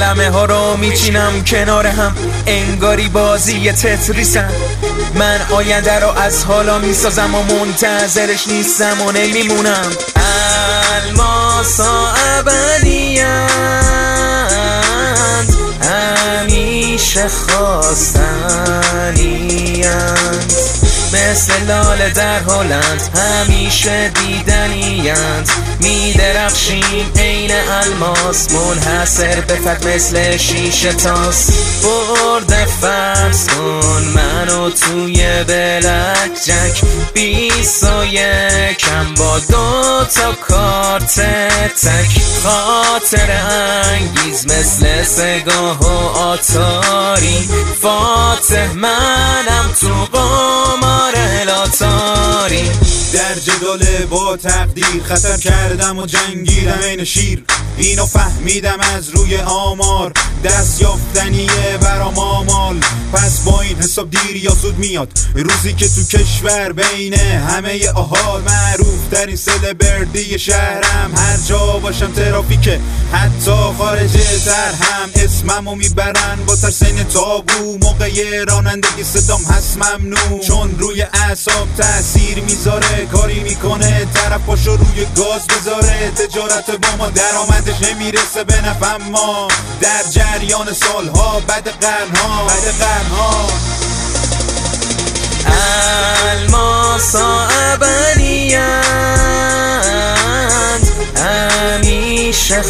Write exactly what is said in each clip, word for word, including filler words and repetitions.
کلمه ها رو میچینم کنار هم، انگاری بازی تتریسم. من آینده رو از حالا میسازم و منتظرش نیستم و نمیمونم. الماسا ابدی‌اند، همیشه خواستنی‌اند، مثل لاله در هلند همیشه دیدنی‌اند. میدرخشیم عین الماس، منحصر به فرد مثل شیشه تاس. برده فرض کن منو توی بلک جک، بیست و یکم با دو تا کارت تک. خاطر انگیز مثل سگاه و آتاری، فاتح منم تو قمار لاتاری. در جدال با تقدیر خطر کردم و جنگیدم این شیر، اینو فهمیدم از روی آمار، دست یافتنیه برام آمال. پس با این حساب دیر یا زود میاد روزی که تو کشور بین همه احال معروف در این سلبردی شهرم. هر جا باشم ترافیکه، حتی خارجه تر هم اسممو میبرن با ترسین تابو. موقع رانندگی صدام هست ممنوع، چون روی اعصاب تاثیر میذاره. کاری میکنه طرف پاشو روی گاز بذاره، تجارت با ما درآمدش نمیرسه به نفع ما. در جریان سالها بعد قرنها بعد قرنها الماسا ابدی‌اند، همیشه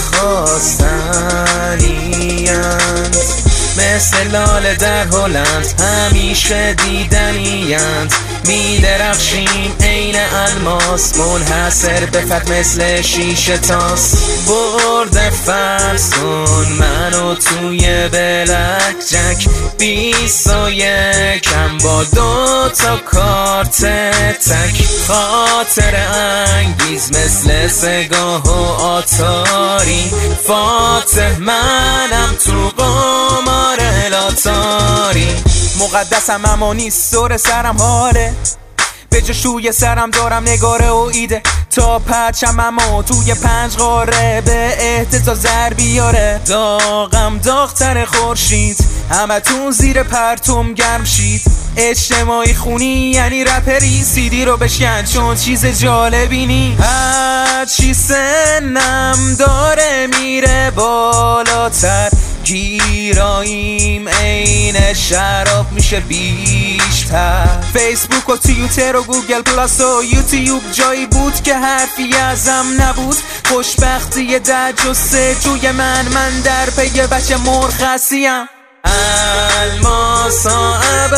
خواستنی‌اند، مثل لاله در هلند همیشه دیدنی‌اند. میدرخشیم عین الماس، منحصر به فرد مثل شیشه تاس. برده فرض کن منو توی بلک جک، بیست و یکم با دو تا کارت تک. خاطر انگیز مثل سگاه و آتاری، فاتح منم تو قمار لاتاری. مقدسم اما نیست سر سرم حاله، به جشوی سرم دارم نگاره و ایده. تا پرچم اما توی پنج قاره به اهتزاز زر بیاره. داغم داغتر خورشید، همه تون زیر پرتم گرم شید. اجتماعی خونی یعنی رپری، سیدی رو بشکن چون چیز جالبی نی. هر چی سنم داره میره بالاتر، گیراییم عین شراب میشه بیشتر. فیسبوک و توییتر و گوگل پلاس و یوتیوب جایی بود که حرفی ازم نبود. خوشبختی در جستجوی من، من در پی بچه مرخصیم. الماسا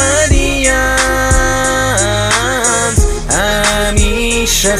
ابدی‌اند، همیشه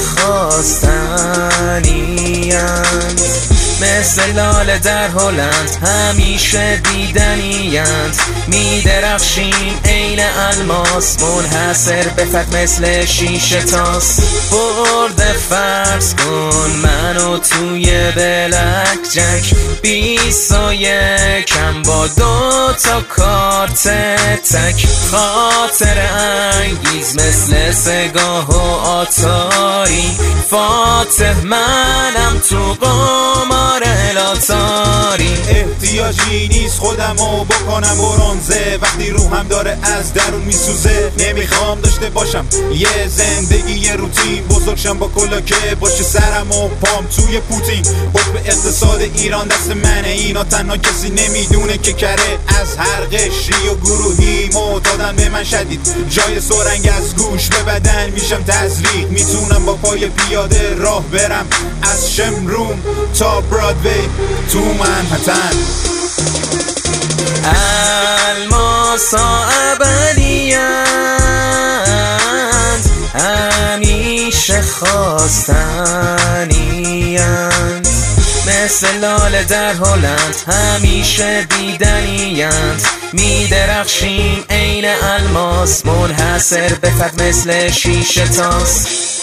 خواستنی‌اند، مثل لاله در هلند همیشه دیدنی‌اند. میدرخشیم عین الماس، منحصر به فرد مثل شیشه تاس. برده فرض کن منو توی بلک جک، بیست و یکم با دو تا کارت تک. خاطر انگیز مثل سگاه و آتاری، فاتح منم تو قمار لاتاری. احتیاجی نیست خودمو بکنم برنزه، وقتی روحم داره از درون میسوزه. نمیخوام داشته باشم یه زندگی یه روتین، بزرگشم با کلاکه باشه سرم و پام توی پوتین. قطب اقتصاد ایران دست منه، اینا تنها کسی نمیدونه که کره از هر قشری و گروهی معتادن به من شدید. جای سرنگ از گوش به بدن میشم تزریق، میتونم با پای پیاده راه برم از شمرون تا برادوی تو منهتن. الماسا ابدی‌اند، همیشه خواستنی‌اند، مثل لاله در هلند همیشه دیدنی‌اند. میدرخشیم عین الماس، منحصر به فرد مثل شیشه تاس.